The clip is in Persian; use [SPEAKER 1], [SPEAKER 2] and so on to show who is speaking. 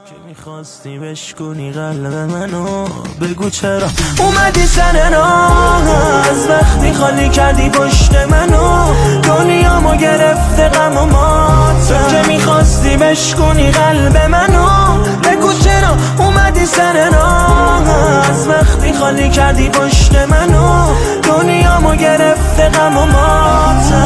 [SPEAKER 1] که میخواستی بشکنی قلب منو، بگو چرا اومدی سر راه، از وقتی خالی کردی پشت منو، دنیامو گرفته غم و ماتم، که میخواستی بشکنی قلب منو، بگو چرا اومدی سر راه، از وقتی خالی کردی پشت منو، دنیامو گرفته غم و ماتم.